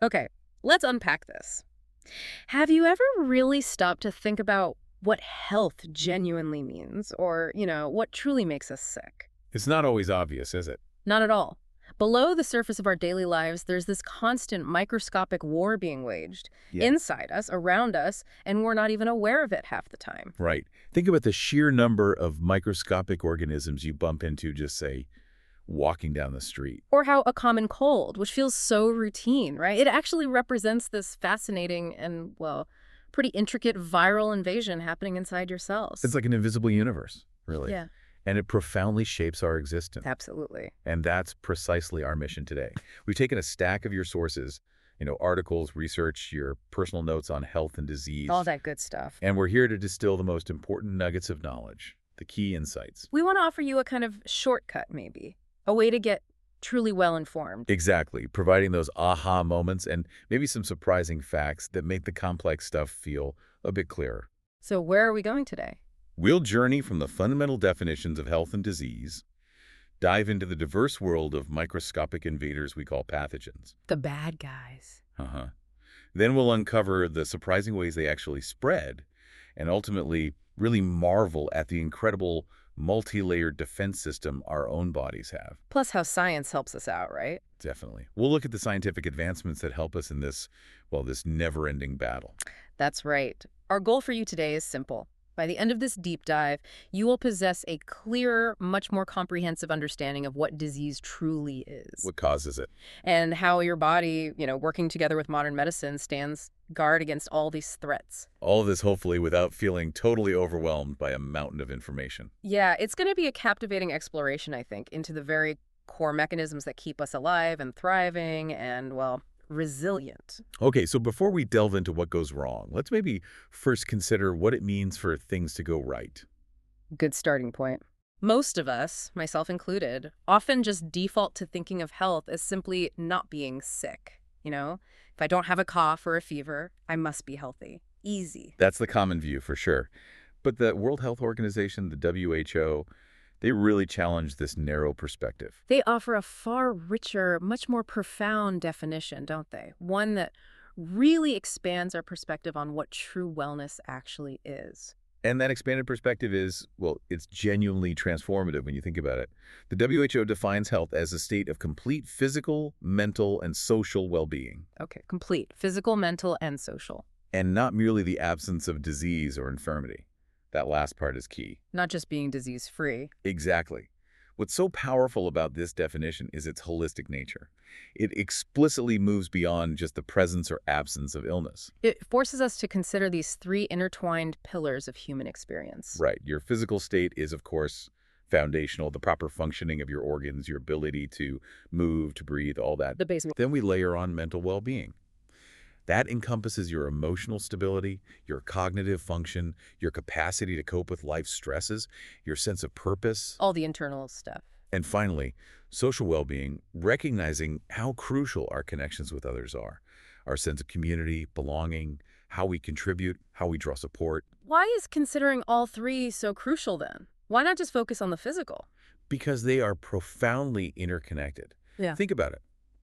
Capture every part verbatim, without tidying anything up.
Okay, let's unpack this. Have you ever really stopped to think about what health genuinely means or, you know, what truly makes us sick? It's not always obvious, is it? Not at all. Below the surface of our daily lives, there's this constant microscopic war being waged Yeah. inside us, around us, and we're not even aware of it half the time. Right. Think about the sheer number of microscopic organisms you bump into just, say, walking down the street. Or how a common cold, which feels so routine, right? It actually represents this fascinating and, well, pretty intricate viral invasion happening inside your cells. It's like an invisible universe, really. Yeah, And it profoundly shapes our existence. absolutely. And that's precisely our mission today. We've taken a stack of your sources, you know, articles, research, your personal notes on health and disease. All that good stuff. And we're here to distill the most important nuggets of knowledge, the key insights. We want to offer you a kind of shortcut, maybe, a way to get truly well informed. Exactly, providing those aha moments and maybe some surprising facts that make the complex stuff feel a bit clearer. So where are we going today? We'll journey from the fundamental definitions of health and disease, dive into the diverse world of microscopic invaders we call pathogens. The bad guys. Uh-huh. Then we'll uncover the surprising ways they actually spread and ultimately really marvel at the incredible multi-layered defense system our own bodies have. Plus how science helps us out, right? Definitely. We'll look at the scientific advancements that help us in this, well, this never-ending battle. That's right. Our goal for you today is simple. By the end of this deep dive, you will possess a clearer, much more comprehensive understanding of what disease truly is. What causes it? And how your body, you know, working together with modern medicine stands guard against all these threats. All of this, hopefully, without feeling totally overwhelmed by a mountain of information. Yeah, it's going to be a captivating exploration, I think, into the very core mechanisms that keep us alive and thriving and, well, resilient. Okay, so before we delve into what goes wrong, let's maybe first consider what it means for things to go right. Good starting point. Most of us, myself included, often just default to thinking of health as simply not being sick. You know, if I don't have a cough or a fever, I must be healthy. Easy. That's the common view, for sure. But the World Health Organization, the W H O, they really challenge this narrow perspective. They offer a far richer, much more profound definition, don't they? One that really expands our perspective on what true wellness actually is. And that expanded perspective is, well, it's genuinely transformative when you think about it. The W H O defines health as a state of complete physical, mental, and social well-being, Okay, complete. Physical, mental, and social. and not merely the absence of disease or infirmity. That last part is key. Not just being disease-free. Exactly. What's so powerful about this definition is its holistic nature. It explicitly moves beyond just the presence or absence of illness. It forces us to consider these three intertwined pillars of human experience. Right. Your physical state is, of course, foundational, the proper functioning of your organs, your ability to move, to breathe, all that. The basic. Then we layer on mental well-being. That encompasses your emotional stability, your cognitive function, your capacity to cope with life's stresses, your sense of purpose, All the internal stuff. and finally, social well-being, recognizing how crucial our connections with others are, our sense of community, belonging, how we contribute, how we draw support, Why is considering all three so crucial then? Why not just focus on the physical? because they are profoundly interconnected. Yeah. Think about it.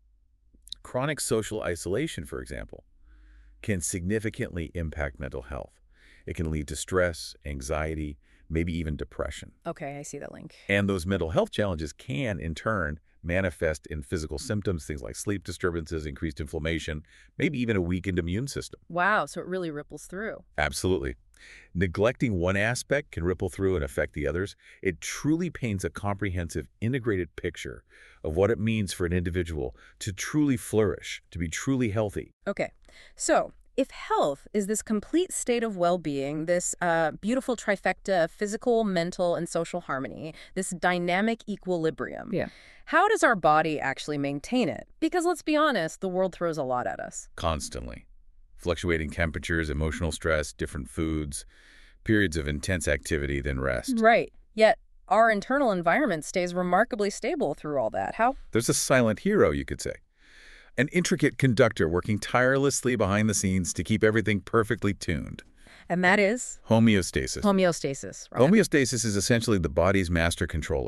Chronic social isolation, for example, can significantly impact mental health. It can lead to stress, anxiety, maybe even depression. Okay, I see that link. And those mental health challenges can, in turn, manifest in physical symptoms, things like sleep disturbances, increased inflammation, maybe even a weakened immune system. Wow, so it really ripples through. Absolutely. Neglecting one aspect can ripple through and affect the others. It truly paints a comprehensive, integrated picture of what it means for an individual to truly flourish, to be truly healthy. Okay, so if health is this complete state of well-being, this uh, beautiful trifecta of physical, mental, and social harmony, this dynamic equilibrium, Yeah. how does our body actually maintain it? Because let's be honest, the world throws a lot at us. Constantly. Fluctuating temperatures, emotional stress, different foods, periods of intense activity, then rest. Right. Yet our internal environment stays remarkably stable through all that. How? There's a silent hero, you could say. An intricate conductor working tirelessly behind the scenes to keep everything perfectly tuned. And that is Homeostasis. homeostasis. Right? Homeostasis is essentially the body's master controller.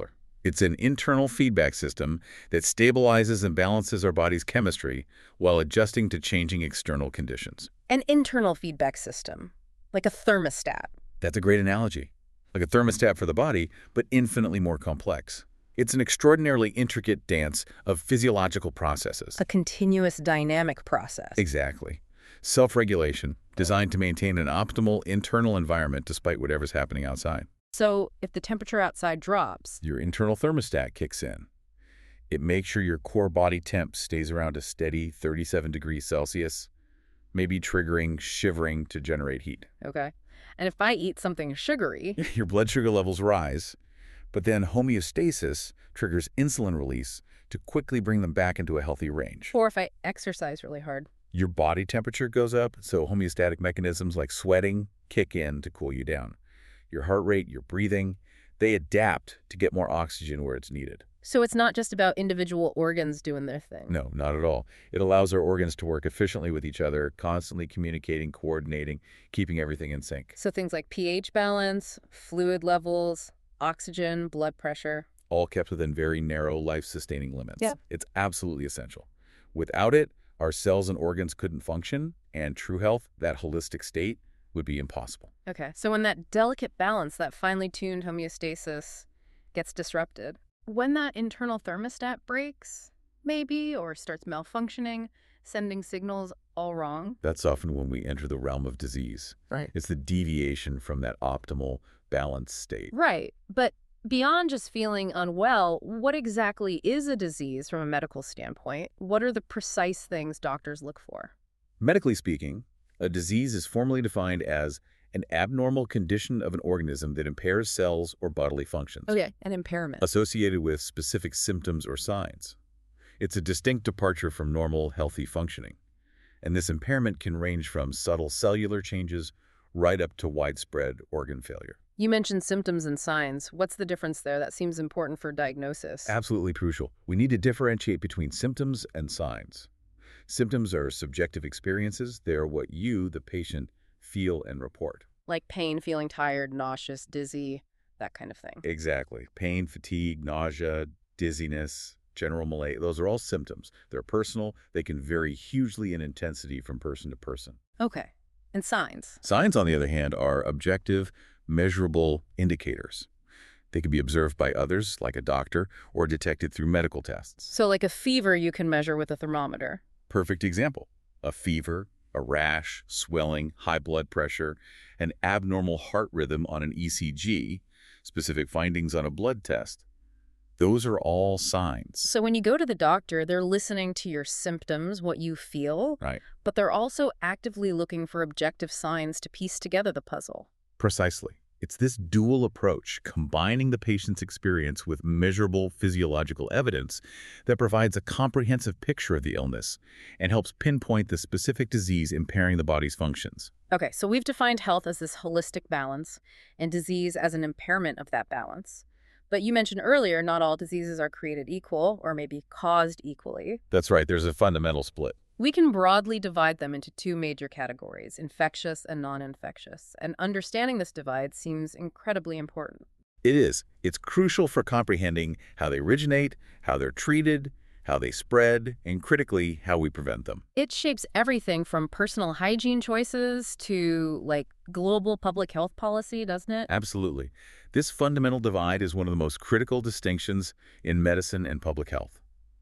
It's an internal feedback system that stabilizes and balances our body's chemistry while adjusting to changing external conditions. An internal feedback system, like a thermostat. That's a great analogy. Like a thermostat for the body, but infinitely more complex. It's an extraordinarily intricate dance of physiological processes. A continuous dynamic process. Exactly. Self-regulation, designed to maintain an optimal internal environment despite whatever's happening outside. So if the temperature outside drops, Your internal thermostat kicks in. It makes sure your core body temp stays around a steady thirty-seven degrees Celsius, maybe triggering shivering to generate heat. okay? And if I eat something sugary, Your blood sugar levels rise, but then homeostasis triggers insulin release to quickly bring them back into a healthy range. or if I exercise really hard, Your body temperature goes up, so homeostatic mechanisms like sweating kick in to cool you down. Your heart rate, your breathing, they adapt to get more oxygen where it's needed. so it's not just about individual organs doing their thing. No, not at all. It allows our organs to work efficiently with each other, constantly communicating, coordinating, keeping everything in sync. So things like pH balance, fluid levels, oxygen, blood pressure. All kept within very narrow, life-sustaining limits. Yeah. It's absolutely essential. Without it, our cells and organs couldn't function, and true health, that holistic state, would be impossible. Okay, so when that delicate balance, that finely tuned homeostasis gets disrupted, when that internal thermostat breaks, maybe, or starts malfunctioning, sending signals all wrong. That's often when we enter the realm of disease. Right. It's the deviation from that optimal, balanced state. Right, but beyond just feeling unwell, what exactly is a disease from a medical standpoint? What are the precise things doctors look for? Medically speaking, a disease is formally defined as an abnormal condition of an organism that impairs cells or bodily functions, Okay, an impairment. associated with specific symptoms or signs. It's a distinct departure from normal, healthy functioning. And this impairment can range from subtle cellular changes right up to widespread organ failure. You mentioned symptoms and signs. What's the difference there? That seems important for diagnosis. Absolutely crucial. We need to differentiate between symptoms and signs. Symptoms are subjective experiences. They are what you, the patient, feel and report. Like pain, feeling tired, nauseous, dizzy, that kind of thing. Exactly. Pain, fatigue, nausea, dizziness, general malaise, those are all symptoms. They're personal. They can vary hugely in intensity from person to person. Okay. And signs. Signs, on the other hand, are objective, measurable indicators. They can be observed by others, like a doctor, or detected through medical tests. So like a fever you can measure with a thermometer. Perfect example. A fever, a rash, swelling, high blood pressure, an abnormal heart rhythm on an E C G, specific findings on a blood test. Those are all signs. So when you go to the doctor, they're listening to your symptoms, what you feel, Right. but they're also actively looking for objective signs to piece together the puzzle. Precisely. It's this dual approach, combining the patient's experience with measurable physiological evidence, that provides a comprehensive picture of the illness and helps pinpoint the specific disease impairing the body's functions. Okay, so we've defined health as this holistic balance and disease as an impairment of that balance. But you mentioned earlier, not all diseases are created equal or maybe caused equally. That's right. There's a fundamental split. We can broadly divide them into two major categories, infectious and non-infectious. And understanding this divide seems incredibly important. It is. It's crucial for comprehending how they originate, how they're treated, how they spread, and critically, how we prevent them. It shapes everything from personal hygiene choices to, like, global public health policy, doesn't it? Absolutely. This fundamental divide is one of the most critical distinctions in medicine and public health.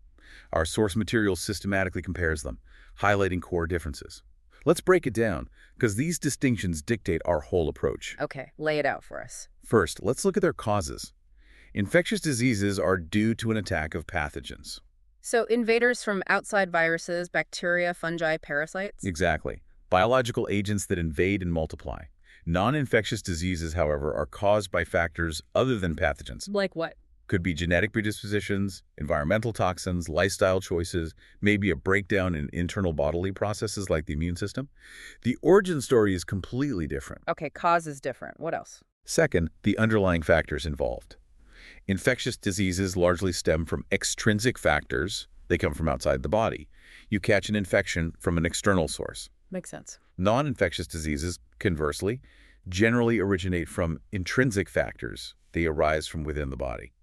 Our source material systematically compares them, highlighting core differences. Let's break it down, because these distinctions dictate our whole approach. Okay, lay it out for us. First, let's look at their causes. Infectious diseases are due to an attack of pathogens. So invaders from outside viruses, bacteria, fungi, parasites? Exactly. Biological agents that invade and multiply. Non-infectious diseases, however, are caused by factors other than pathogens. Like what? Could be genetic predispositions, environmental toxins, lifestyle choices, maybe a breakdown in internal bodily processes like the immune system. The origin story is completely different. Okay, cause is different. What else? Second, the underlying factors involved. Infectious diseases largely stem from extrinsic factors. They come from outside the body. You catch an infection from an external source. Makes sense. Non-infectious diseases, conversely, generally originate from intrinsic factors. They arise from within the body.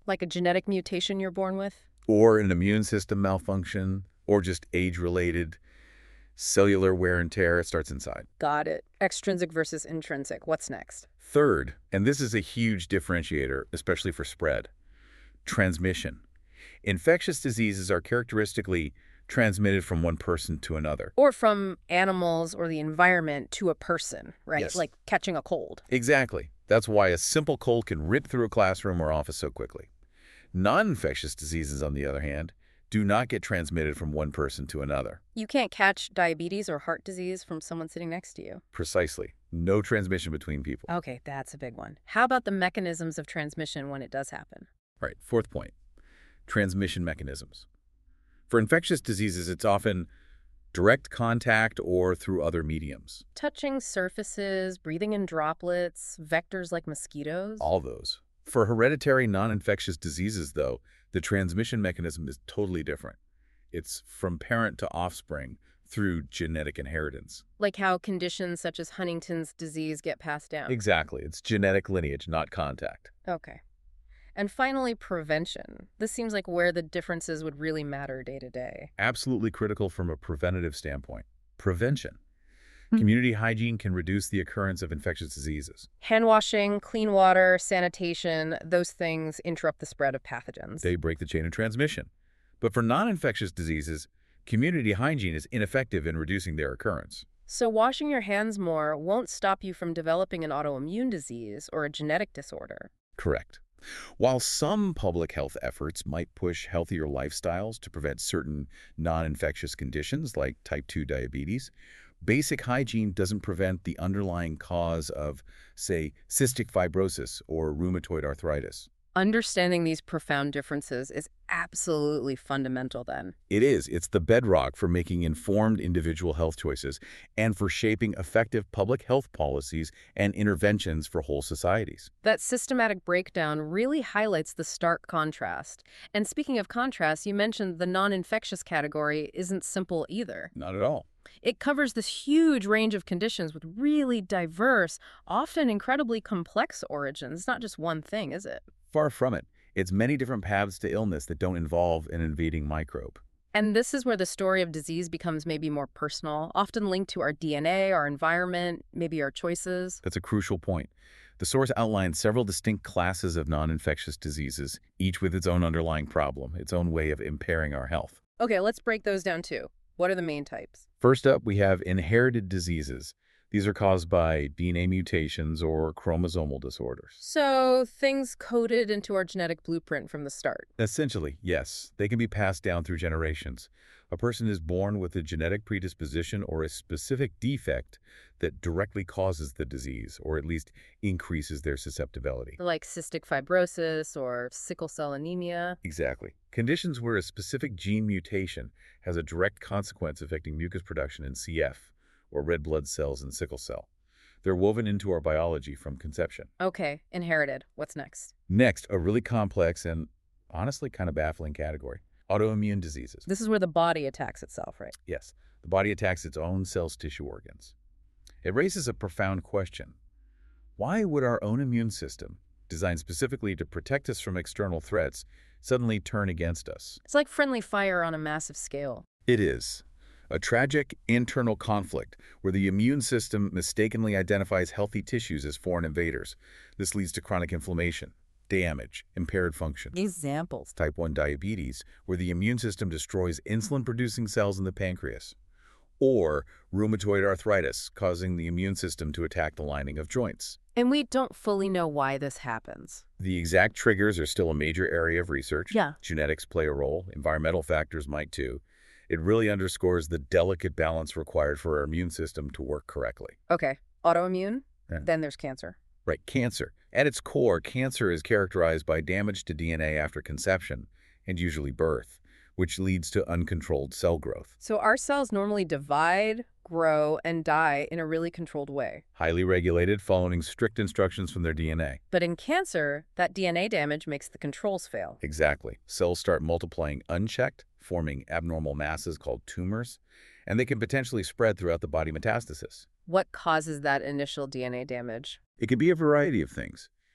Like a genetic mutation you're born with? Or an immune system malfunction, or just age-related cellular wear and tear. It starts inside. Got it. Extrinsic versus intrinsic. What's next? Third, and this is a huge differentiator, especially for spread, transmission. Infectious diseases are characteristically transmitted from one person to another. Or from animals or the environment to a person, right? Yes. Like catching a cold. Exactly. That's why a simple cold can rip through a classroom or office so quickly. Non-infectious diseases, on the other hand, do not get transmitted from one person to another. You can't catch diabetes or heart disease from someone sitting next to you. Precisely. No transmission between people. Okay, that's a big one. How about the mechanisms of transmission when it does happen? Right. Fourth point, transmission mechanisms. For infectious diseases, it's often direct contact or through other mediums. Touching surfaces, breathing in droplets, vectors like mosquitoes? All those. For hereditary non-infectious diseases, though, the transmission mechanism is totally different. It's from parent to offspring through genetic inheritance. Like how conditions such as Huntington's disease get passed down? Exactly. It's genetic lineage, not contact. Okay. And finally, prevention. This seems like where the differences would really matter day to day. Absolutely critical from a preventative standpoint. Prevention. Hmm. Community hygiene can reduce the occurrence of infectious diseases. Hand washing, clean water, sanitation, those things interrupt the spread of pathogens. They break the chain of transmission. But for non-infectious diseases, community hygiene is ineffective in reducing their occurrence. So washing your hands more won't stop you from developing an autoimmune disease or a genetic disorder. Correct. While some public health efforts might push healthier lifestyles to prevent certain non-infectious conditions like type two diabetes, basic hygiene doesn't prevent the underlying cause of, say, cystic fibrosis or rheumatoid arthritis. Understanding these profound differences is absolutely fundamental then. It is. It's the bedrock for making informed individual health choices and for shaping effective public health policies and interventions for whole societies. That systematic breakdown really highlights the stark contrast. And speaking of contrast, you mentioned the non-infectious category isn't simple either. Not at all. It covers this huge range of conditions with really diverse, often incredibly complex origins. It's not just one thing, is it? Far from it. It's many different paths to illness that don't involve an invading microbe. And this is where the story of disease becomes maybe more personal, often linked to our D N A, our environment, maybe our choices. That's a crucial point. The source outlines several distinct classes of non-infectious diseases, each with its own underlying problem, its own way of impairing our health. Okay, let's break those down too. What are the main types? First up, we have inherited diseases. These are caused by D N A mutations or chromosomal disorders. So things coded into our genetic blueprint from the start. Essentially, yes. They can be passed down through generations. A person is born with a genetic predisposition or a specific defect that directly causes the disease, or at least increases their susceptibility. Like cystic fibrosis or sickle cell anemia. Exactly. Conditions where a specific gene mutation has a direct consequence affecting mucus production in C F, or red blood cells in sickle cell. They're woven into our biology from conception. Okay, inherited. What's next? Next, a really complex and honestly kind of baffling category. Autoimmune diseases. This is where the body attacks itself, right? Yes, the body attacks its own cells, tissue, organs. It raises a profound question. Why would our own immune system, designed specifically to protect us from external threats, suddenly turn against us? It's like friendly fire on a massive scale. It is. A tragic internal conflict where the immune system mistakenly identifies healthy tissues as foreign invaders. This leads to chronic inflammation, damage, impaired function. Examples. Type one diabetes, where the immune system destroys insulin-producing cells in the pancreas. Or rheumatoid arthritis, causing the immune system to attack the lining of joints. And we don't fully know why this happens. The exact triggers are still a major area of research. Yeah. Genetics play a role. Environmental factors might too. It really underscores the delicate balance required for our immune system to work correctly. Okay, autoimmune, Yeah. then there's cancer. Right, cancer. At its core, cancer is characterized by damage to D N A after conception, and usually birth, which leads to uncontrolled cell growth. So our cells normally divide, grow, and die in a really controlled way. Highly regulated, following strict instructions from their D N A. But in cancer, that D N A damage makes the controls fail. Exactly. Cells start multiplying unchecked, forming abnormal masses called tumors, and they can potentially spread throughout the body metastasis. What causes that initial D N A damage? It can be a variety of things.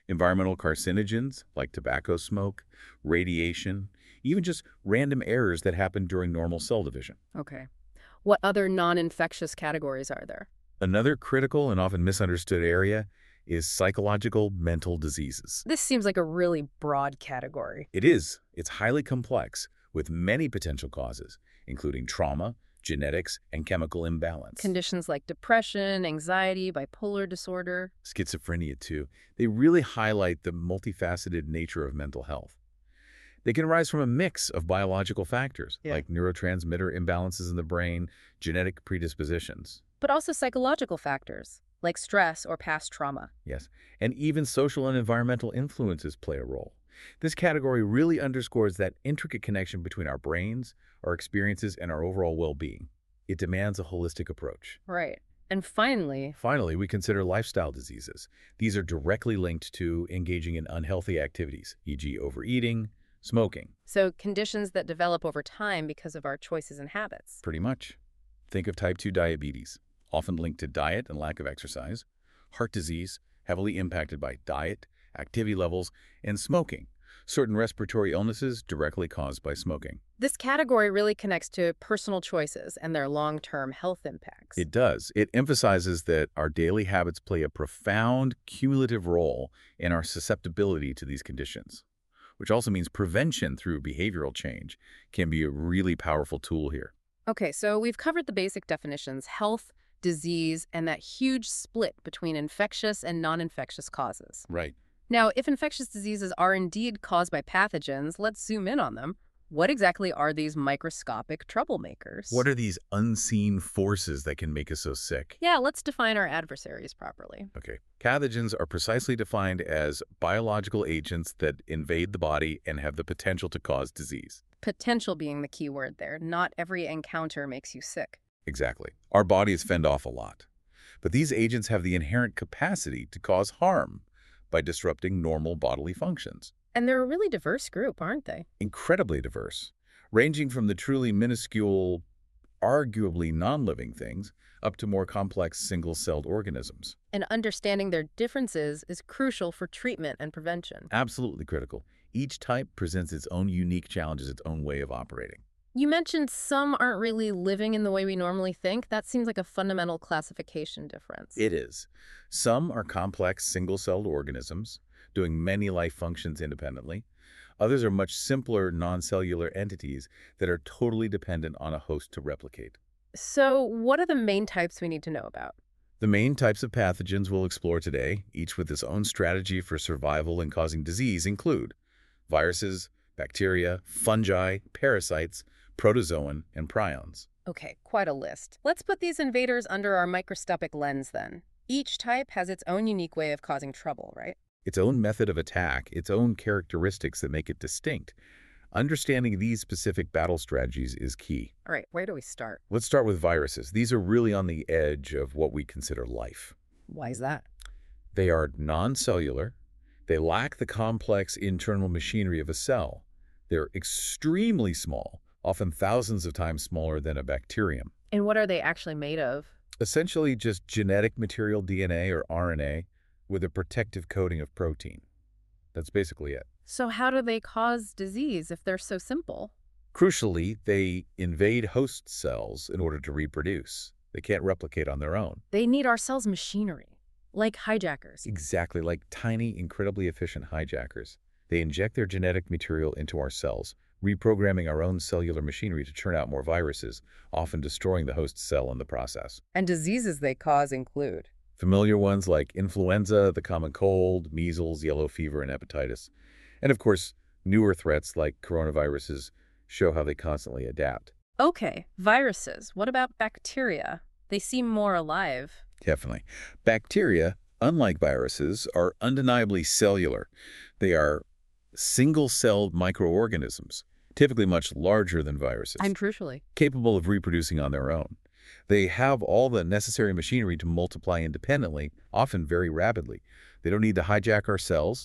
Environmental carcinogens like tobacco smoke, radiation, even just random errors that happen during normal cell division. Okay. What other non-infectious categories are there? Another critical and often misunderstood area is psychological mental diseases. This seems like a really broad category. It is. It's highly complex, with many potential causes, including trauma, genetics, and chemical imbalance. Conditions like depression, anxiety, bipolar disorder. Schizophrenia, too. They really highlight the multifaceted nature of mental health. They can arise from a mix of biological factors, Yeah. like neurotransmitter imbalances in the brain, genetic predispositions. But also psychological factors, like stress or past trauma. Yes, and even social and environmental influences play a role. This category really underscores that intricate connection between our brains, our experiences, and our overall well-being. It demands a holistic approach. Right. And finally, Finally, we consider lifestyle diseases. These are directly linked to engaging in unhealthy activities, for example overeating, smoking. so conditions that develop over time because of our choices and habits. Pretty much. Think of type two diabetes, often linked to diet and lack of exercise, heart disease, heavily impacted by diet, activity levels, and smoking, certain respiratory illnesses directly caused by smoking. This category really connects to personal choices and their long-term health impacts. It does. It emphasizes that our daily habits play a profound cumulative role in our susceptibility to these conditions, which also means prevention through behavioral change can be a really powerful tool here. Okay, so we've covered the basic definitions: health, disease, and that huge split between infectious and non-infectious causes. Right. Now, if infectious diseases are indeed caused by pathogens, let's zoom in on them. What exactly are these microscopic troublemakers? What are these unseen forces that can make us so sick? Yeah, let's define our adversaries properly. Okay. Pathogens are precisely defined as biological agents that invade the body and have the potential to cause disease. Potential being the key word there. Not every encounter makes you sick. Exactly. Our bodies fend off a lot. But these agents have the inherent capacity to cause harm by disrupting normal bodily functions. And they're a really diverse group, aren't they? Incredibly diverse, ranging from the truly minuscule, arguably non-living things, up to more complex single-celled organisms. And understanding their differences is crucial for treatment and prevention. Absolutely critical. Each type presents its own unique challenges, its own way of operating. You mentioned some aren't really living in the way we normally think. That seems like a fundamental classification difference. It is. Some are complex single-celled organisms, doing many life functions independently. Others are much simpler non-cellular entities that are totally dependent on a host to replicate. So what are the main types we need to know about? The main types of pathogens we'll explore today, each with its own strategy for survival and causing disease, include viruses, bacteria, fungi, parasites, protozoan, and prions. Okay, quite a list. Let's put these invaders under our microscopic lens then. Each type has its own unique way of causing trouble, right? Its own method of attack, its own characteristics that make it distinct. Understanding these specific battle strategies is key. All right, where do we start? Let's start with viruses. These are really on the edge of what we consider life. Why is that? They are non-cellular. They lack the complex internal machinery of a cell. They're extremely small, often thousands of times smaller than a bacterium. And what are they actually made of? Essentially just genetic material, D N A or R N A, with a protective coating of protein. That's basically it. So how do they cause disease if they're so simple? Crucially, they invade host cells in order to reproduce. They can't replicate on their own. They need our cells' machinery, like hijackers. Exactly, like tiny, incredibly efficient hijackers. They inject their genetic material into our cells, reprogramming our own cellular machinery to churn out more viruses, often destroying the host cell in the process. And diseases they cause include? Familiar ones like influenza, the common cold, measles, yellow fever, and hepatitis. And of course, newer threats like coronaviruses show how they constantly adapt. Okay, viruses. What about bacteria? They seem more alive. Definitely. Bacteria, unlike viruses, are undeniably cellular. They are single-celled microorganisms, typically much larger than viruses, And crucially, capable of reproducing on their own. They have all the necessary machinery to multiply independently, often very rapidly. They don't need to hijack our cells.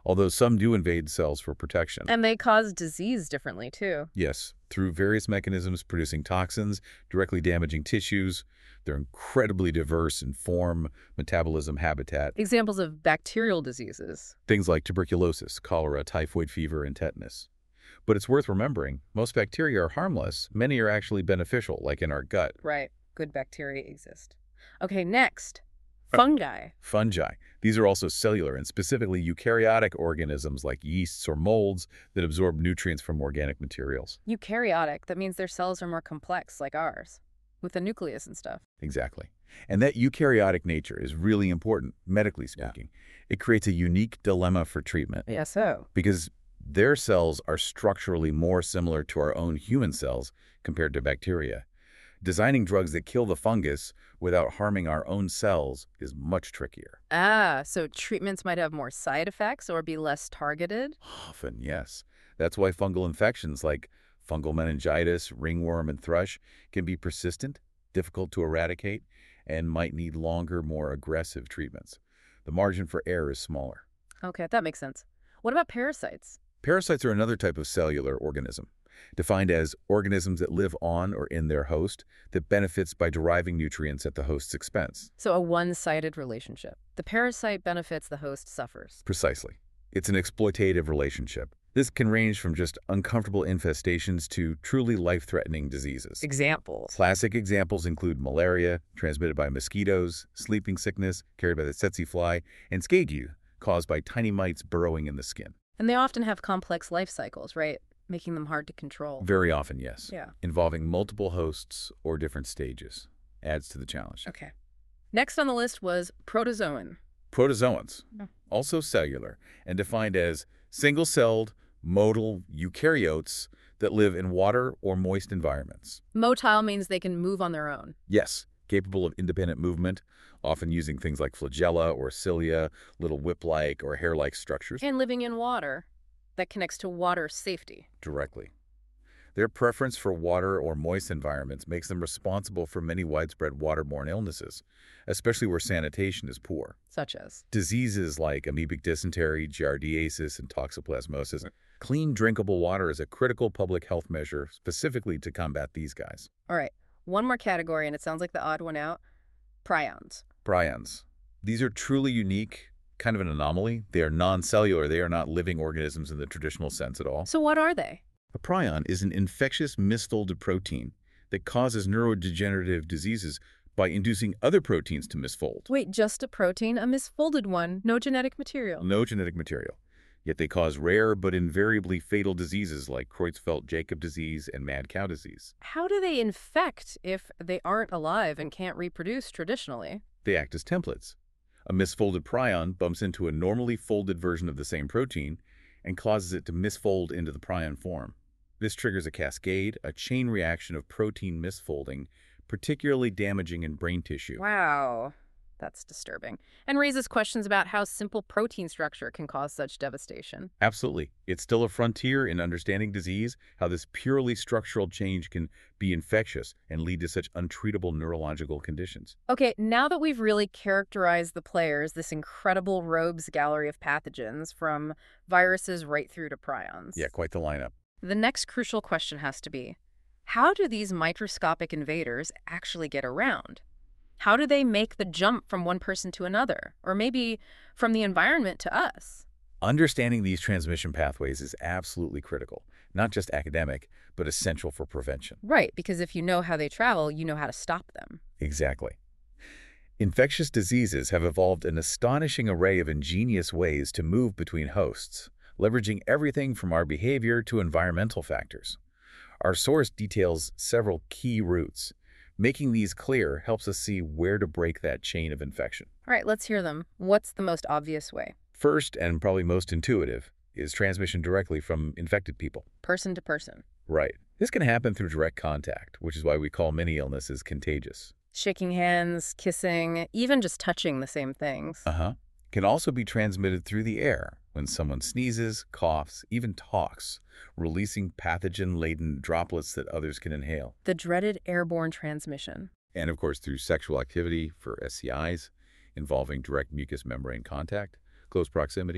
although some do invade cells for protection. And they cause disease differently, too. Yes, through various mechanisms producing toxins, directly damaging tissues. They're incredibly diverse in form, metabolism, habitat. Examples of bacterial diseases. Things like tuberculosis, cholera, typhoid fever, and tetanus. But it's worth remembering, most bacteria are harmless. Many are actually beneficial, like in our gut. Right. Good bacteria exist. Okay, next. Fungi. Fungi. These are also cellular and specifically eukaryotic organisms like yeasts or molds that absorb nutrients from organic materials. Eukaryotic, that means their cells are more complex, like ours, with a nucleus and stuff. Exactly. And that eukaryotic nature is really important, medically speaking. Yeah. It creates a unique dilemma for treatment. Yeah, so? Because their cells are structurally more similar to our own human cells compared to bacteria. Designing drugs that kill the fungus without harming our own cells is much trickier. Ah, so treatments might have more side effects or be less targeted? Often, yes. That's why fungal infections like fungal meningitis, ringworm, and thrush can be persistent, difficult to eradicate, and might need longer, more aggressive treatments. The margin for error is smaller. Okay, that makes sense. What about parasites? Parasites are another type of cellular organism, defined as organisms that live on or in their host that benefits by deriving nutrients at the host's expense. So a one-sided relationship. The parasite benefits, the host suffers. Precisely. It's an exploitative relationship. This can range from just uncomfortable infestations to truly life-threatening diseases. Examples. Classic examples include malaria, transmitted by mosquitoes, sleeping sickness, carried by the tsetse fly, and scabies, caused by tiny mites burrowing in the skin. And they often have complex life cycles, right? Making them hard to control. Very often, yes. Yeah. Involving multiple hosts or different stages. Adds to the challenge. Okay. Next on the list was protozoan. Protozoans, No. also cellular, and defined as single-celled, motile eukaryotes that live in water or moist environments. Motile means they can move on their own. Yes, capable of independent movement, often using things like flagella or cilia, little whip-like or hair-like structures. And living in water that connects to water safety. Directly. Their preference for water or moist environments makes them responsible for many widespread waterborne illnesses, especially where sanitation is poor. Such as? Diseases like amoebic dysentery, giardiasis, and toxoplasmosis. Clean, drinkable water is a critical public health measure specifically to combat these guys. All right. One more category, and it sounds like the odd one out. Prions. Prions. These are truly unique, kind of an anomaly. They are non-cellular. They are not living organisms in the traditional sense at all. So what are they? A prion is an infectious misfolded protein that causes neurodegenerative diseases by inducing other proteins to misfold. Wait, just a protein? A misfolded one? No genetic material? No genetic material. Yet they cause rare but invariably fatal diseases like Creutzfeldt-Jakob disease and mad cow disease. How do they infect if they aren't alive and can't reproduce traditionally? They act as templates. A misfolded prion bumps into a normally folded version of the same protein and causes it to misfold into the prion form. This triggers a cascade, a chain reaction of protein misfolding, particularly damaging in brain tissue. Wow, that's disturbing. And raises questions about how simple protein structure can cause such devastation. Absolutely. It's still a frontier in understanding disease, how this purely structural change can be infectious and lead to such untreatable neurological conditions. Okay, now that we've really characterized the players, this incredible rogues gallery of pathogens, from viruses right through to prions. Yeah, quite the lineup. The next crucial question has to be, how do these microscopic invaders actually get around? How do they make the jump from one person to another, or maybe from the environment to us? Understanding these transmission pathways is absolutely critical, not just academic, but essential for prevention. Right, because if you know how they travel, you know how to stop them. Exactly. Infectious diseases have evolved an astonishing array of ingenious ways to move between hosts, leveraging everything from our behavior to environmental factors. Our source details several key routes. Making these clear helps us see where to break that chain of infection. All right, let's hear them. What's the most obvious way? First, and probably most intuitive, is transmission directly from infected people. Person to person. Right. This can happen through direct contact, which is why we call many illnesses contagious. Shaking hands, kissing, even just touching the same things. Uh-huh. Can also be transmitted through the air when someone sneezes, coughs, even talks, releasing pathogen-laden droplets that others can inhale. The dreaded airborne transmission. And of course through sexual activity for S T Is, involving direct mucous membrane contact, close proximity,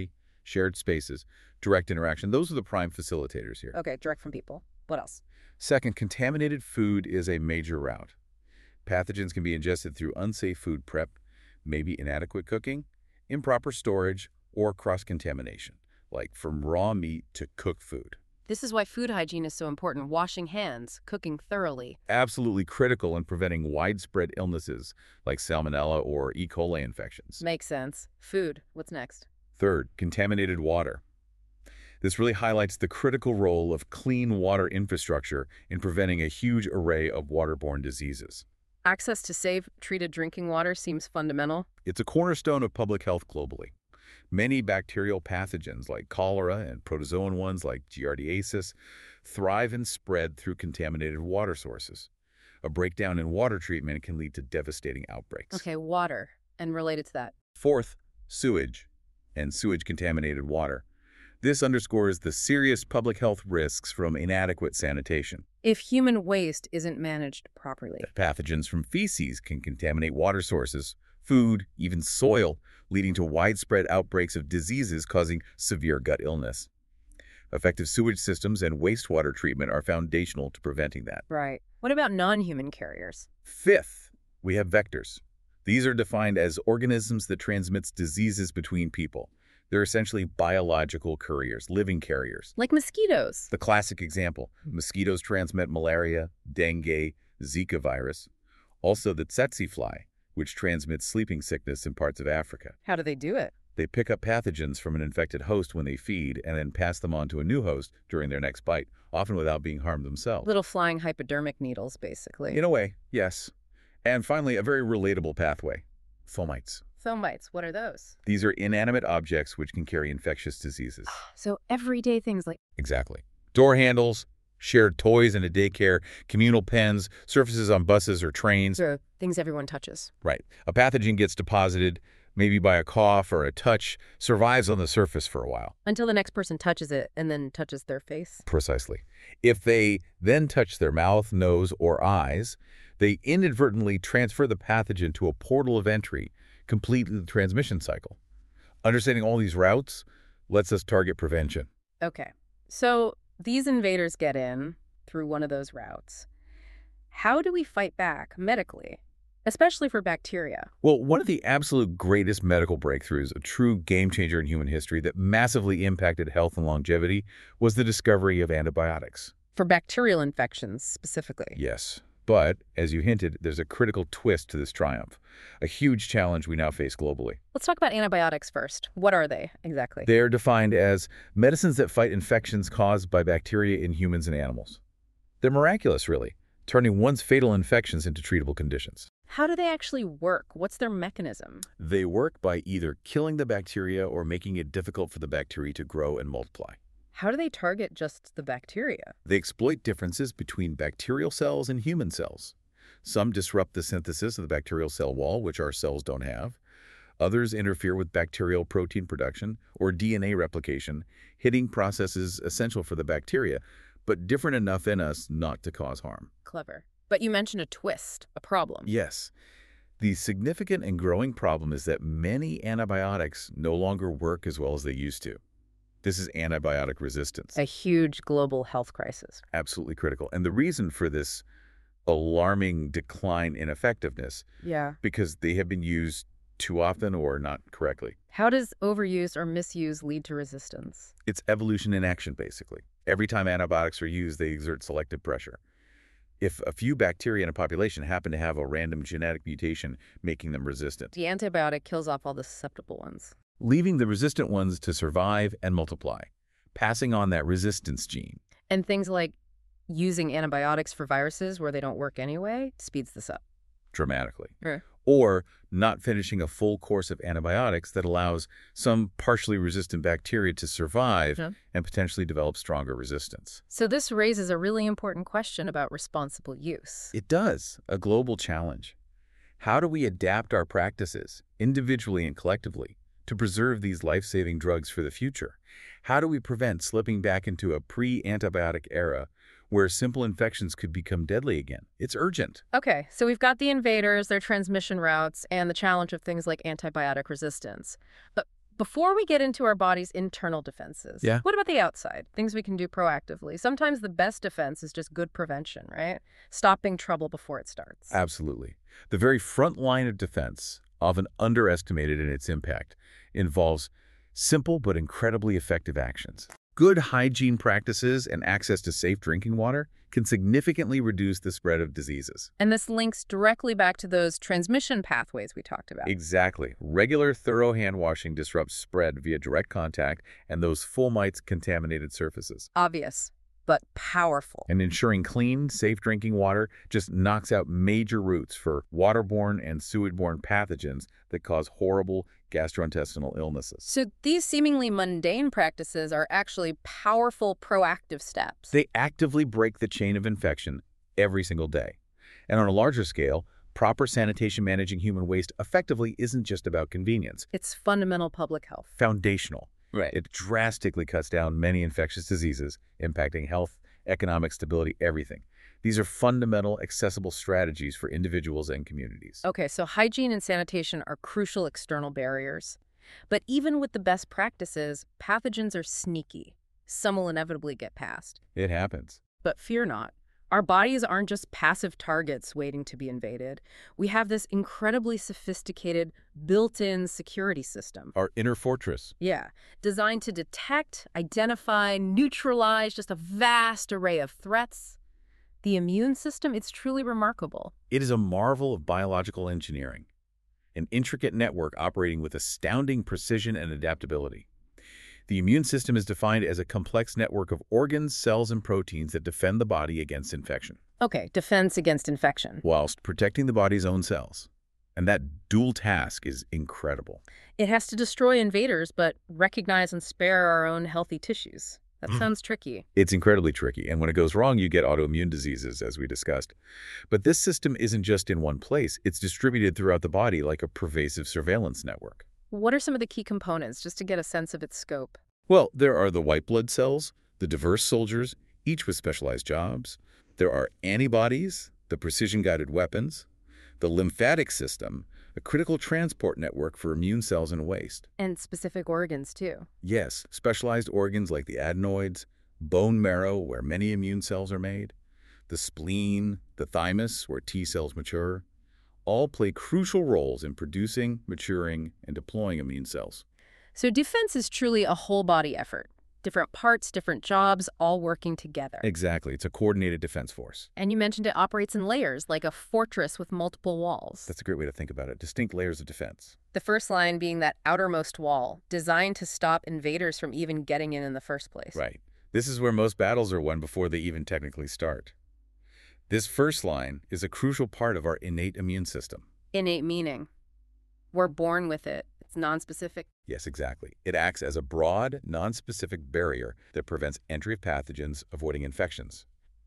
shared spaces, direct interaction. Those are the prime facilitators here. Okay, direct from people. What else? Second, contaminated food is a major route. Pathogens can be ingested through unsafe food prep, maybe inadequate cooking, improper storage, or cross-contamination, like from raw meat to cooked food. This is why food hygiene is so important. Washing hands, cooking thoroughly. Absolutely critical in preventing widespread illnesses like salmonella or E. coli infections. Makes sense. Food. What's next? Third, contaminated water. This really highlights the critical role of clean water infrastructure in preventing a huge array of waterborne diseases. Access to safe, treated drinking water seems fundamental. It's a cornerstone of public health globally. Many bacterial pathogens like cholera and protozoan ones like Giardiasis thrive and spread through contaminated water sources. A breakdown in water treatment can lead to devastating outbreaks. Okay, water. And related to that. Fourth, sewage and sewage-contaminated water. This underscores the serious public health risks from inadequate sanitation. If human waste isn't managed properly. Pathogens from feces can contaminate water sources, food, even soil, leading to widespread outbreaks of diseases causing severe gut illness. Effective sewage systems and wastewater treatment are foundational to preventing that. Right. What about non-human carriers? Fifth, we have vectors. These are defined as organisms that transmit diseases between people. They're essentially biological couriers, living carriers. Like mosquitoes. The classic example, mosquitoes transmit malaria, dengue, Zika virus. Also the tsetse fly, which transmits sleeping sickness in parts of Africa. How do they do it? They pick up pathogens from an infected host when they feed and then pass them on to a new host during their next bite, often without being harmed themselves. Little flying hypodermic needles, basically. In a way, yes. And finally, a very relatable pathway, fomites. Fomites, what are those? These are inanimate objects which can carry infectious diseases. So everyday things like... Exactly. Door handles, shared toys in a daycare, communal pens, surfaces on buses or trains. So things everyone touches. Right. A pathogen gets deposited, maybe by a cough or a touch, survives on the surface for a while. Until the next person touches it and then touches their face. Precisely. If they then touch their mouth, nose, or eyes, they inadvertently transfer the pathogen to a portal of entry, completing the transmission cycle. Understanding all these routes lets us target prevention. Okay. So these invaders get in through one of those routes. How do we fight back medically, especially for bacteria? Well, one of the absolute greatest medical breakthroughs, a true game changer in human history that massively impacted health and longevity, was the discovery of antibiotics. For bacterial infections, specifically. Yes. But, as you hinted, there's a critical twist to this triumph, a huge challenge we now face globally. Let's talk about antibiotics first. What are they, exactly? They're defined as medicines that fight infections caused by bacteria in humans and animals. They're miraculous, really, turning once fatal infections into treatable conditions. How do they actually work? What's their mechanism? They work by either killing the bacteria or making it difficult for the bacteria to grow and multiply. How do they target just the bacteria? They exploit differences between bacterial cells and human cells. Some disrupt the synthesis of the bacterial cell wall, which our cells don't have. Others interfere with bacterial protein production or D N A replication, hitting processes essential for the bacteria, but different enough in us not to cause harm. Clever. But you mentioned a twist, a problem. Yes. The significant and growing problem is that many antibiotics no longer work as well as they used to. This is antibiotic resistance. A huge global health crisis. Absolutely critical. And the reason for this alarming decline in effectiveness, Yeah. because they have been used too often or not correctly. How does overuse or misuse lead to resistance? It's evolution in action, basically. Every time antibiotics are used, they exert selective pressure. If a few bacteria in a population happen to have a random genetic mutation making them resistant, The antibiotic kills off all the susceptible ones. leaving the resistant ones to survive and multiply, passing on that resistance gene. And things like using antibiotics for viruses where they don't work anyway speeds this up. Dramatically. Right. Or not finishing a full course of antibiotics that allows some partially resistant bacteria to survive Yeah. and potentially develop stronger resistance. So this raises a really important question about responsible use. It does, a global challenge. How do we adapt our practices, individually and collectively, to preserve these life-saving drugs for the future? How do we prevent slipping back into a pre-antibiotic era where simple infections could become deadly again? It's urgent. Okay, so we've got the invaders, their transmission routes, and the challenge of things like antibiotic resistance. But Before we get into our body's internal defenses, Yeah. what about the outside? Things we can do proactively. Sometimes the best defense is just good prevention, right? Stopping trouble before it starts. Absolutely. The very front line of defense, often underestimated in its impact, involves simple but incredibly effective actions. Good hygiene practices and access to safe drinking water can significantly reduce the spread of diseases. And this links directly back to those transmission pathways we talked about. Exactly. Regular, thorough hand washing disrupts spread via direct contact and those fulmites-contaminated surfaces. Obvious, but powerful. And ensuring clean, safe drinking water just knocks out major roots for waterborne and sewage-borne pathogens that cause horrible gastrointestinal illnesses. So these seemingly mundane practices are actually powerful proactive steps. They actively break the chain of infection every single day. And on a larger scale, proper sanitation managing human waste effectively isn't just about convenience. It's fundamental public health. Foundational. Right. It drastically cuts down many infectious diseases, impacting health, economic stability, everything. These are fundamental, accessible strategies for individuals and communities. Okay, so hygiene and sanitation are crucial external barriers. But even with the best practices, pathogens are sneaky. Some will inevitably get past. It happens. But fear not. Our bodies aren't just passive targets waiting to be invaded. We have this incredibly sophisticated, built-in security system. Our inner fortress. Yeah, designed to detect, identify, neutralize just a vast array of threats. The immune system, it's truly remarkable. It is a marvel of biological engineering, an intricate network operating with astounding precision and adaptability. The immune system is defined as a complex network of organs, cells, and proteins that defend the body against infection. Okay, defense against infection. Whilst protecting the body's own cells. And that dual task is incredible. It has to destroy invaders, but recognize and spare our own healthy tissues. That sounds tricky. It's incredibly tricky, and when it goes wrong, you get autoimmune diseases, as we discussed. But this system isn't just in one place. It's distributed throughout the body like a pervasive surveillance network. What are some of the key components, just to get a sense of its scope? Well, there are the white blood cells, the diverse soldiers, each with specialized jobs. There are antibodies, the precision-guided weapons, the lymphatic system, a critical transport network for immune cells and waste. And specific organs, too. Yes, specialized organs like the adenoids, bone marrow, where many immune cells are made, the spleen, the thymus, where T cells mature, all play crucial roles in producing, maturing, and deploying immune cells. So defense is truly a whole-body effort. Different parts, different jobs, all working together. Exactly. It's a coordinated defense force. And you mentioned it operates in layers, like a fortress with multiple walls. That's a great way to think about it. Distinct layers of defense. The first line being that outermost wall, designed to stop invaders from even getting in in the first place. Right. This is where most battles are won before they even technically start. This first line is a crucial part of our innate immune system. Innate meaning. We're born with it. It's nonspecific. Yes, exactly. It acts as a broad, nonspecific barrier that prevents entry of pathogens, avoiding infections.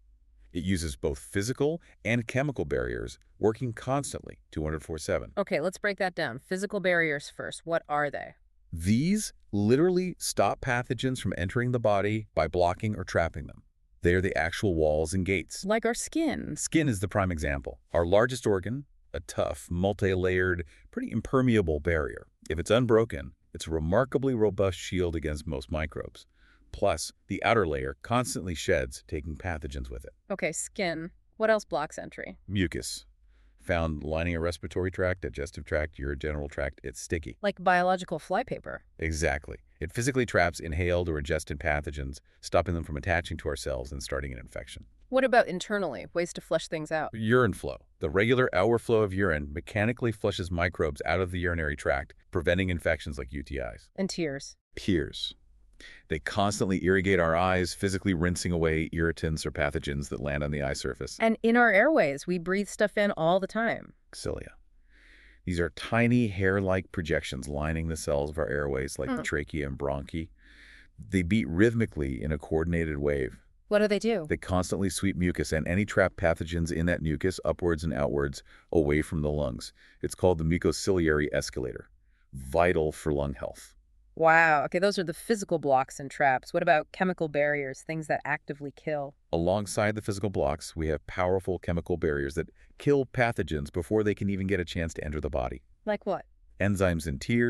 It uses both physical and chemical barriers, working constantly, twenty-four seven. Okay, let's break that down. Physical barriers first. What are they? These literally stop pathogens from entering the body by blocking or trapping them. They are the actual walls and gates. Like our skin. Skin is the prime example. Our largest organ, a tough, multi-layered, pretty impermeable barrier. If it's unbroken, it's a remarkably robust shield against most microbes. Plus, the outer layer constantly sheds, taking pathogens with it. Okay, skin. What else blocks entry? Mucus. Found lining a respiratory tract, digestive tract, urogenital tract, it's sticky. Like biological flypaper. Exactly. It physically traps inhaled or ingested pathogens, stopping them from attaching to our cells and starting an infection. What about internally? Ways to flush things out? Urine flow. The regular outward flow of urine mechanically flushes microbes out of the urinary tract, preventing infections like U T Is. And tears. Tears. They constantly irrigate our eyes, physically rinsing away irritants or pathogens that land on the eye surface. And in our airways, we breathe stuff in all the time. Cilia. These are tiny hair-like projections lining the cells of our airways like Hmm. the trachea and bronchi. They beat rhythmically in a coordinated wave. What do they do? They constantly sweep mucus and any trapped pathogens in that mucus upwards and outwards away from the lungs. It's called the mucociliary escalator. Vital for lung health. Wow. Okay, those are the physical blocks and traps. What about chemical barriers, things that actively kill? Alongside the physical blocks, we have powerful chemical barriers that kill pathogens before they can even get a chance to enter the body. Like what? Enzymes in tears,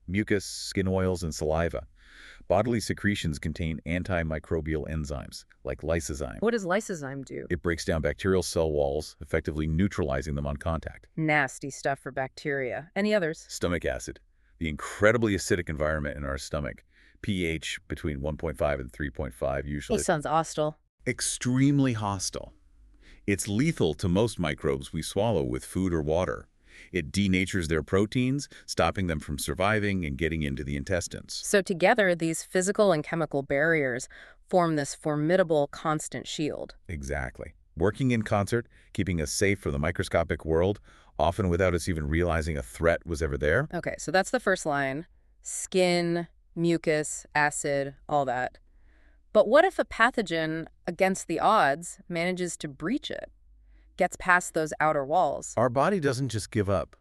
mucus, skin oils, and saliva. Bodily secretions contain antimicrobial enzymes, like lysozyme. What does lysozyme do? It breaks down bacterial cell walls, effectively neutralizing them on contact. Nasty stuff for bacteria. Any others? Stomach acid, the incredibly acidic environment in our stomach, pH between one point five and three point five He usually. sounds hostile. Extremely hostile. It's lethal to most microbes we swallow with food or water. It denatures their proteins, stopping them from surviving and getting into the intestines. So together, these physical and chemical barriers form this formidable constant shield. Exactly. Working in concert, keeping us safe from the microscopic world, often without us even realizing a threat was ever there. Okay, so that's the first line. Skin, mucus, acid, all that. But what if a pathogen, against the odds, manages to breach it? Gets past those outer walls? Our body doesn't just give up.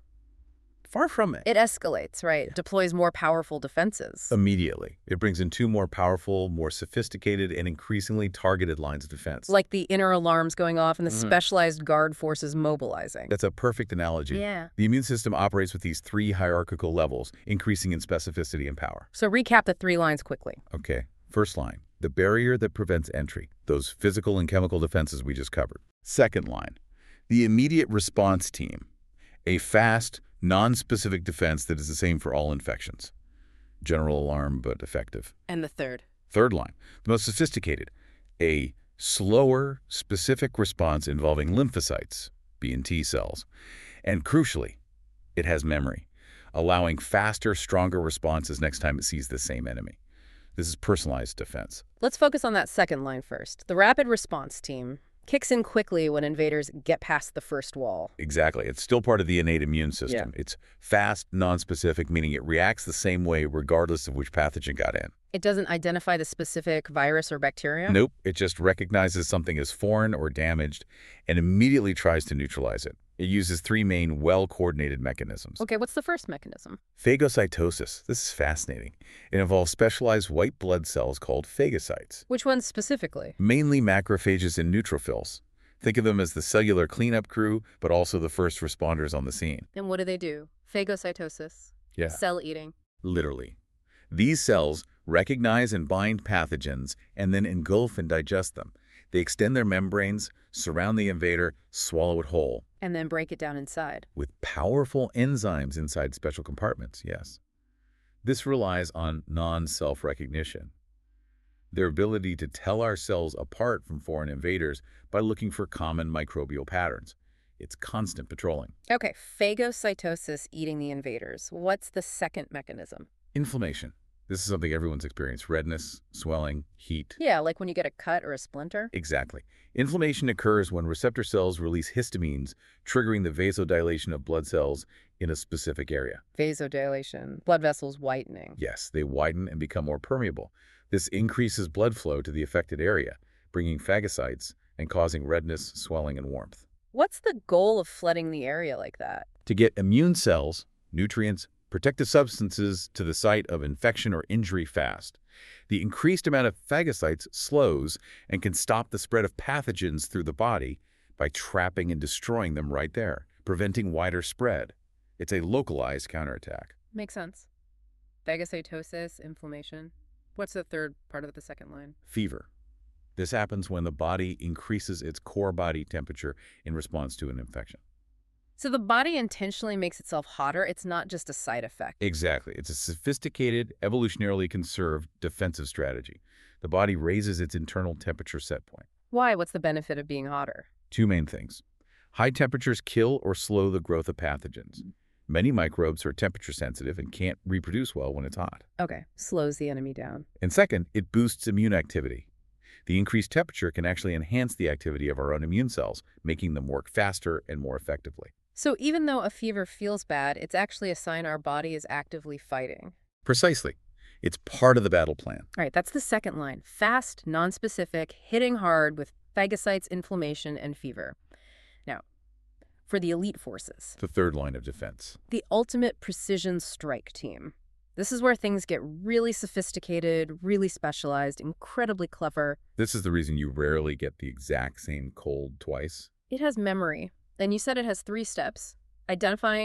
Far from it. It escalates, right? Yeah. Deploys more powerful defenses. Immediately. It brings in two more powerful, more sophisticated, and increasingly targeted lines of defense. Like the inner alarms going off and the Mhm. specialized guard forces mobilizing. That's a perfect analogy. Yeah. The immune system operates with these three hierarchical levels, increasing in specificity and power. So recap the three lines quickly. Okay, first line, the barrier that prevents entry, those physical and chemical defenses we just covered. Second line, the immediate response team, a fast, non-specific defense that is the same for all infections. General alarm, but effective. And the third. Third line, the most sophisticated, a slower, specific response involving lymphocytes, B and T cells. And crucially, it has memory, allowing faster, stronger responses next time it sees the same enemy. This is personalized defense. Let's focus on that second line first. The rapid response team kicks in quickly when invaders get past the first wall. Exactly. It's still part of the innate immune system. It's fast, non-specific, meaning it reacts the same way regardless of which pathogen got in. It doesn't identify the specific virus or bacteria? Nope. It just recognizes something as foreign or damaged and immediately tries to neutralize it. It uses three main, well-coordinated mechanisms. Okay, what's the first mechanism? Phagocytosis. This is fascinating. It involves specialized white blood cells called phagocytes, Which ones specifically? mainly macrophages and neutrophils. Think of them as the cellular cleanup crew, but also the first responders on the scene. And what do they do? Phagocytosis. Yeah. Cell eating. Literally. These cells recognize and bind pathogens and then engulf and digest them. They extend their membranes, surround the invader, swallow it whole. And then break it down inside. With powerful enzymes inside special compartments, yes. This relies on non-self-recognition. Their ability to tell our cells apart from foreign invaders by looking for common microbial patterns. It's constant patrolling. Okay, phagocytosis eating the invaders. What's the second mechanism? Inflammation. This is something everyone's experienced. Redness, swelling, heat. Yeah, like when you get a cut or a splinter. Exactly. Inflammation occurs when receptor cells release histamines, triggering the vasodilation of blood cells in a specific area. Vasodilation, blood vessels whitening. Yes, they widen and become more permeable. This increases blood flow to the affected area, bringing phagocytes and causing redness, swelling, and warmth. What's the goal of flooding the area like that? To get immune cells, nutrients, protective substances to the site of infection or injury fast. The increased amount of phagocytes slows and can stop the spread of pathogens through the body by trapping and destroying them right there, preventing wider spread. It's a localized counterattack. Makes sense. Phagocytosis, inflammation. What's the third part of the second line? Fever. This happens when the body increases its core body temperature in response to an infection. So the body intentionally makes itself hotter. It's not just a side effect. Exactly. It's a sophisticated, evolutionarily conserved defensive strategy. The body raises its internal temperature set point. Why? What's the benefit of being hotter? Two main things. High temperatures kill or slow the growth of pathogens. Many microbes are temperature sensitive and can't reproduce well when it's hot. Okay, slows the enemy down. And second, it boosts immune activity. The increased temperature can actually enhance the activity of our own immune cells, making them work faster and more effectively. So even though a fever feels bad, it's actually a sign our body is actively fighting. Precisely. It's part of the battle plan. All right, that's the second line. Fast, nonspecific, hitting hard with phagocytes, inflammation, and fever. Now, for the elite forces, The third line of defense. the ultimate precision strike team. This is where things get really sophisticated, really specialized, incredibly clever. This is the reason you rarely get the exact same cold twice. It has memory. And you said it has three steps: identifying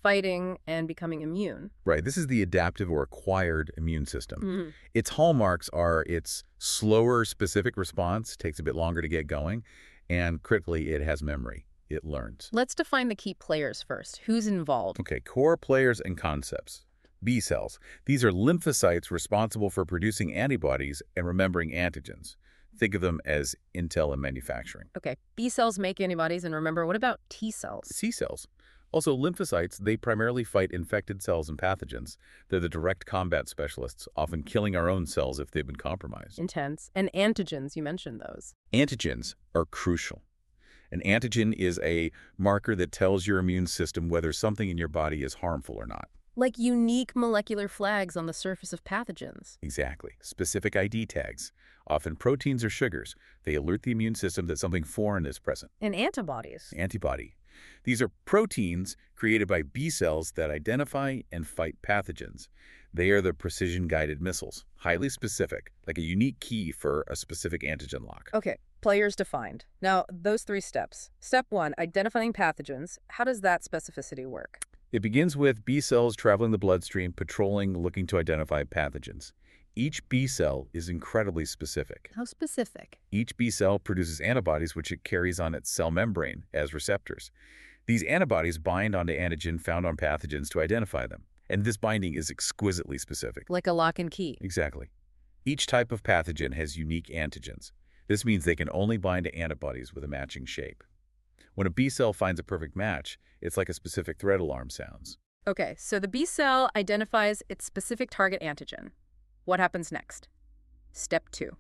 fighting and becoming immune. Right. This is the adaptive or acquired immune system. Mm-hmm. Its hallmarks are its slower specific response, takes a bit longer to get going, and critically, it has memory. It learns. Let's define the key players first. Who's involved? Okay, core players and concepts. B cells. These are lymphocytes responsible for producing antibodies and remembering antigens. Think of them as intel in manufacturing. Okay, B cells make antibodies, and remember, what about T cells? C cells. Also, lymphocytes, they primarily fight infected cells and pathogens. They're the direct combat specialists, often killing our own cells if they've been compromised. Intense. And antigens, you mentioned those. Antigens are crucial. An antigen is a marker that tells your immune system whether something in your body is harmful or not. Like unique molecular flags on the surface of pathogens. Exactly. Specific I D tags. Often proteins or sugars. They alert the immune system that something foreign is present. And antibodies. Antibody. These are proteins created by B cells that identify and fight pathogens. They are the precision-guided missiles, highly specific, like a unique key for a specific antigen lock. Okay, players defined. Now, those three steps. Step one, identifying pathogens. How does that specificity work? It begins with B cells traveling the bloodstream, patrolling, looking to identify pathogens. Each B cell is incredibly specific. How specific? Each B cell produces antibodies which it carries on its cell membrane as receptors. These antibodies bind onto antigen found on pathogens to identify them. And this binding is exquisitely specific. Like a lock and key. Exactly. Each type of pathogen has unique antigens. This means they can only bind to antibodies with a matching shape. When a B cell finds a perfect match, it's like a specific threat alarm sounds. Okay, so the B cell identifies its specific target antigen. What happens next? Step two,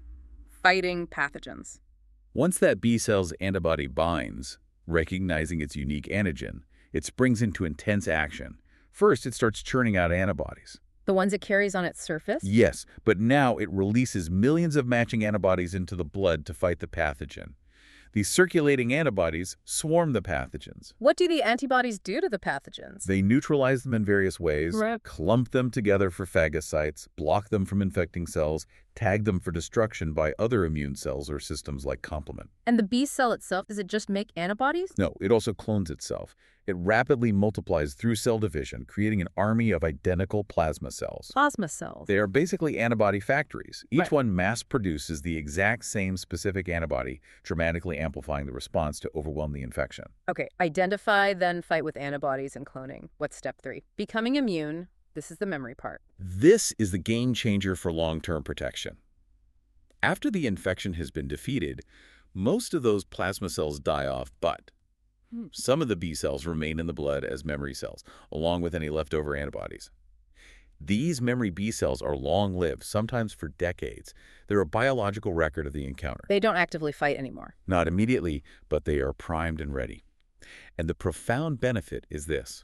fighting pathogens. Once that B cell's antibody binds, recognizing its unique antigen, it springs into intense action. First, it starts churning out antibodies. The ones it carries on its surface? Yes, but now it releases millions of matching antibodies into the blood to fight the pathogen. These circulating antibodies swarm the pathogens. What do the antibodies do to the pathogens? They neutralize them in various ways, Right. clump them together for phagocytes, block them from infecting cells, tag them for destruction by other immune cells or systems like complement. And the B cell itself, does it just make antibodies? No, it also clones itself. It rapidly multiplies through cell division, creating an army of identical plasma cells. Plasma cells. They are basically antibody factories. Each Right. one mass produces the exact same specific antibody, dramatically amplifying the response to overwhelm the infection. Okay, identify, then fight with antibodies and cloning. What's step three? Becoming immune. This is the memory part. This is the game changer for long-term protection. After the infection has been defeated, most of those plasma cells die off, but Hmm. some of the B cells remain in the blood as memory cells, along with any leftover antibodies. These memory B cells are long-lived, sometimes for decades. They're a biological record of the encounter. They don't actively fight anymore. Not immediately, but they are primed and ready. And the profound benefit is this.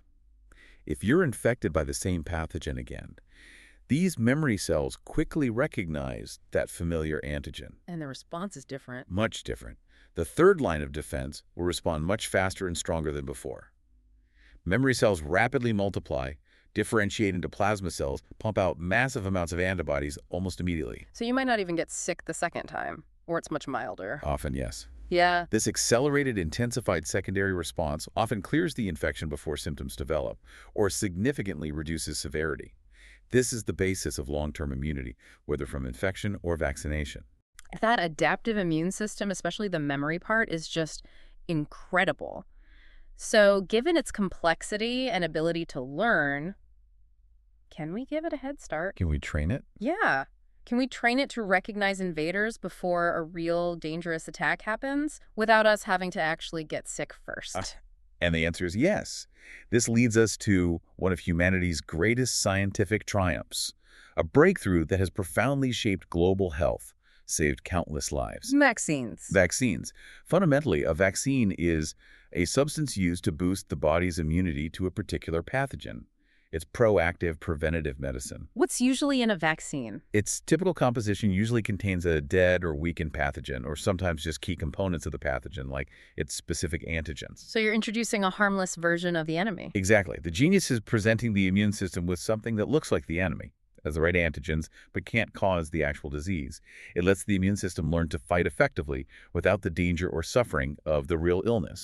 If you're infected by the same pathogen again, these memory cells quickly recognize that familiar antigen. And the response is different. Much different. The third line of defense will respond much faster and stronger than before. Memory cells rapidly multiply, differentiate into plasma cells, pump out massive amounts of antibodies almost immediately. So you might not even get sick the second time, or it's much milder. Often, yes. Yeah. This accelerated, intensified secondary response often clears the infection before symptoms develop, or significantly reduces severity. This is the basis of long-term immunity, whether from infection or vaccination. That adaptive immune system, especially the memory part, is just incredible. So given its complexity and ability to learn, can we give it a head start? Can we train it? Yeah. Can we train it to recognize invaders before a real dangerous attack happens without us having to actually get sick first? Uh, And the answer is yes. This leads us to one of humanity's greatest scientific triumphs, a breakthrough that has profoundly shaped global health, saved countless lives. Vaccines. Vaccines. Fundamentally, a vaccine is a substance used to boost the body's immunity to a particular pathogen. It's proactive, preventative medicine. What's usually in a vaccine? Its typical composition usually contains a dead or weakened pathogen, or sometimes just key components of the pathogen, like its specific antigens. So you're introducing a harmless version of the enemy. Exactly. The genius is presenting the immune system with something that looks like the enemy, has the right antigens, but can't cause the actual disease. It lets the immune system learn to fight effectively without the danger or suffering of the real illness.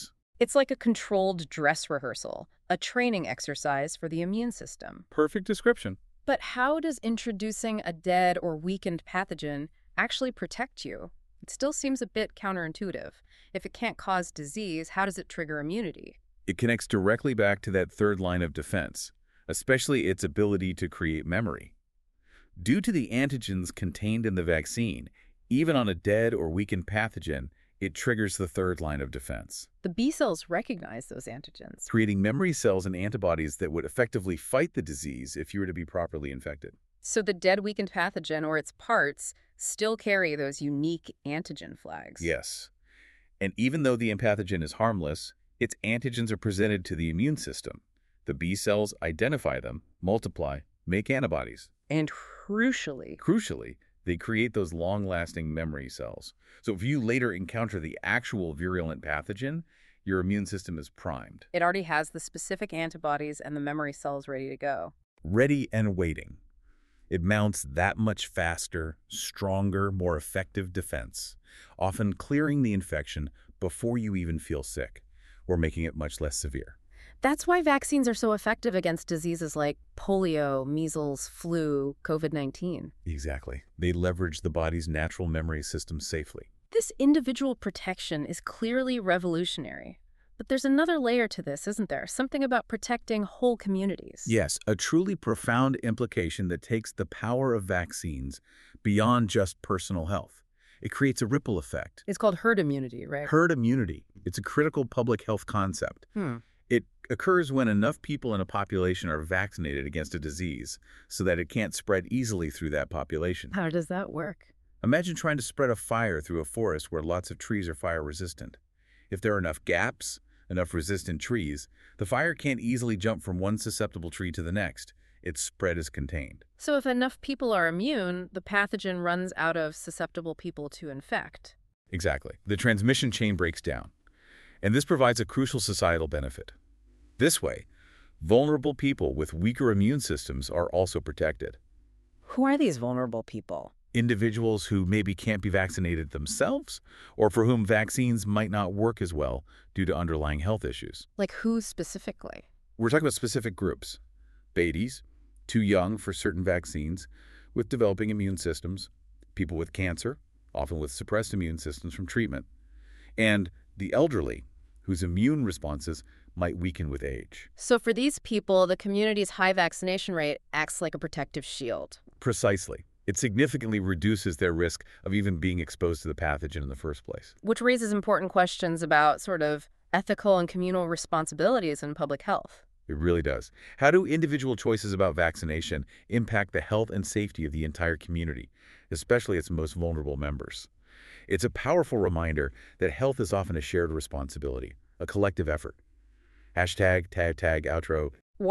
It's like a controlled dress rehearsal, a training exercise for the immune system. Perfect description. But how does introducing a dead or weakened pathogen actually protect you? It still seems a bit counterintuitive. If it can't cause disease, how does it trigger immunity? It connects directly back to that third line of defense, especially its ability to create memory. Due to the antigens contained in the vaccine, even on a dead or weakened pathogen, it triggers the third line of defense, The B cells recognize those antigens. creating memory cells and antibodies that would effectively fight the disease if you were to be properly infected. So the dead weakened pathogen or its parts still carry those unique antigen flags. Yes. And even though the pathogen is harmless, its antigens are presented to the immune system. The B cells identify them, multiply, make antibodies. And crucially, Crucially, they create those long-lasting memory cells. So if you later encounter the actual virulent pathogen, your immune system is primed, it already has the specific antibodies and the memory cells ready to go. ready and waiting. It mounts that much faster, stronger, more effective defense, often clearing the infection before you even feel sick, or making it much less severe. That's why vaccines are so effective against diseases like polio, measles, flu, COVID nineteen. Exactly. They leverage the body's natural memory system safely. This individual protection is clearly revolutionary. But there's another layer to this, isn't there? Something about protecting whole communities. Yes, a truly profound implication that takes the power of vaccines beyond just personal health. It creates a ripple effect. It's called herd immunity, right? Herd immunity. It's a critical public health concept. Hmm. It occurs when enough people in a population are vaccinated against a disease so that it can't spread easily through that population. How does that work? Imagine trying to spread a fire through a forest where lots of trees are fire resistant. If there are enough gaps, enough resistant trees, the fire can't easily jump from one susceptible tree to the next. Its spread is contained. So if enough people are immune, the pathogen runs out of susceptible people to infect. Exactly. The transmission chain breaks down. And this provides a crucial societal benefit. This way, vulnerable people with weaker immune systems are also protected. Who are these vulnerable people? Individuals who maybe can't be vaccinated themselves, or for whom vaccines might not work as well due to underlying health issues. Like who specifically? We're talking about specific groups. Babies, too young for certain vaccines, with developing immune systems, people with cancer, often with suppressed immune systems from treatment, and the elderly, whose immune responses might weaken with age. So for these people, the community's high vaccination rate acts like a protective shield. Precisely. It significantly reduces their risk of even being exposed to the pathogen in the first place. Which raises important questions about sort of ethical and communal responsibilities in public health. It really does. How do individual choices about vaccination impact the health and safety of the entire community, especially its most vulnerable members? It's a powerful reminder that health is often a shared responsibility, a collective effort. Hashtag, tag, tag, outro.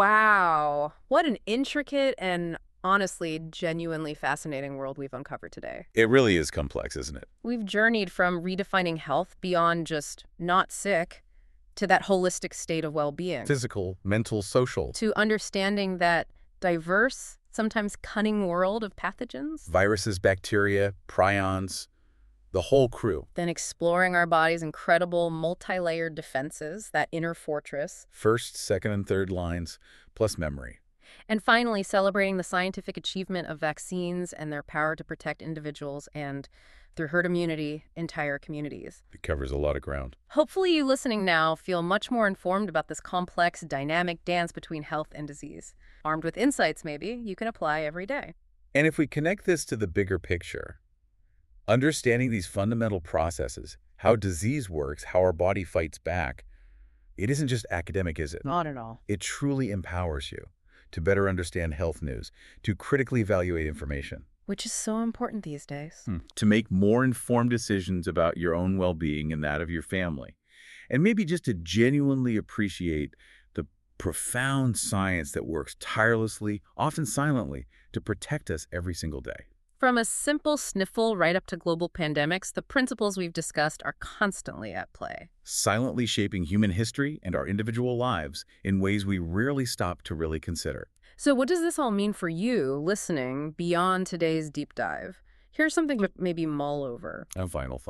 Wow. What an intricate and honestly, genuinely fascinating world we've uncovered today. It really is complex, isn't it? We've journeyed from redefining health beyond just not sick to that holistic state of well-being. Physical, mental, social. To understanding that diverse, sometimes cunning world of pathogens. Viruses, bacteria, prions, the whole crew. Then exploring our body's incredible multi-layered defenses, that inner fortress. First, second, and third lines, plus memory. And finally, celebrating the scientific achievement of vaccines and their power to protect individuals and, through herd immunity, entire communities. It covers a lot of ground. Hopefully you listening now feel much more informed about this complex, dynamic dance between health and disease. Armed with insights, maybe, you can apply every day. And if we connect this to the bigger picture, understanding these fundamental processes, how disease works, how our body fights back, it isn't just academic, is it? Not at all. It truly empowers you to better understand health news, to critically evaluate information. Which is so important these days. Hmm. To make more informed decisions about your own well-being and that of your family. And maybe just to genuinely appreciate the profound science that works tirelessly, often silently, to protect us every single day. From a simple sniffle right up to global pandemics, the principles we've discussed are constantly at play. Silently shaping human history and our individual lives in ways we rarely stop to really consider. So what does this all mean for you, listening, beyond today's deep dive? Here's something to maybe mull over. A final thought.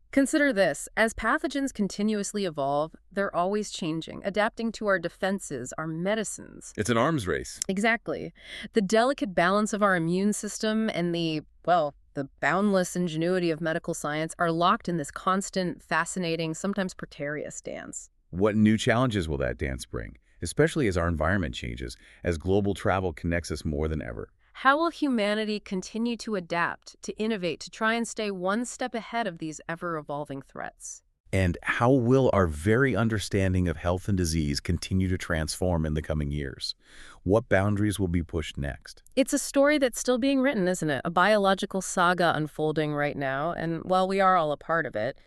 Consider this. As pathogens continuously evolve, they're always changing, adapting to our defenses, our medicines. It's an arms race. Exactly. The delicate balance of our immune system and the, well, the boundless ingenuity of medical science are locked in this constant, fascinating, sometimes precarious dance. What new challenges will that dance bring, especially as our environment changes, as global travel connects us more than ever? How will humanity continue to adapt, to innovate, to try and stay one step ahead of these ever-evolving threats? And how will our very understanding of health and disease continue to transform in the coming years? What boundaries will be pushed next? It's a story that's still being written, isn't it? A biological saga unfolding right now, and while we are all a part of it,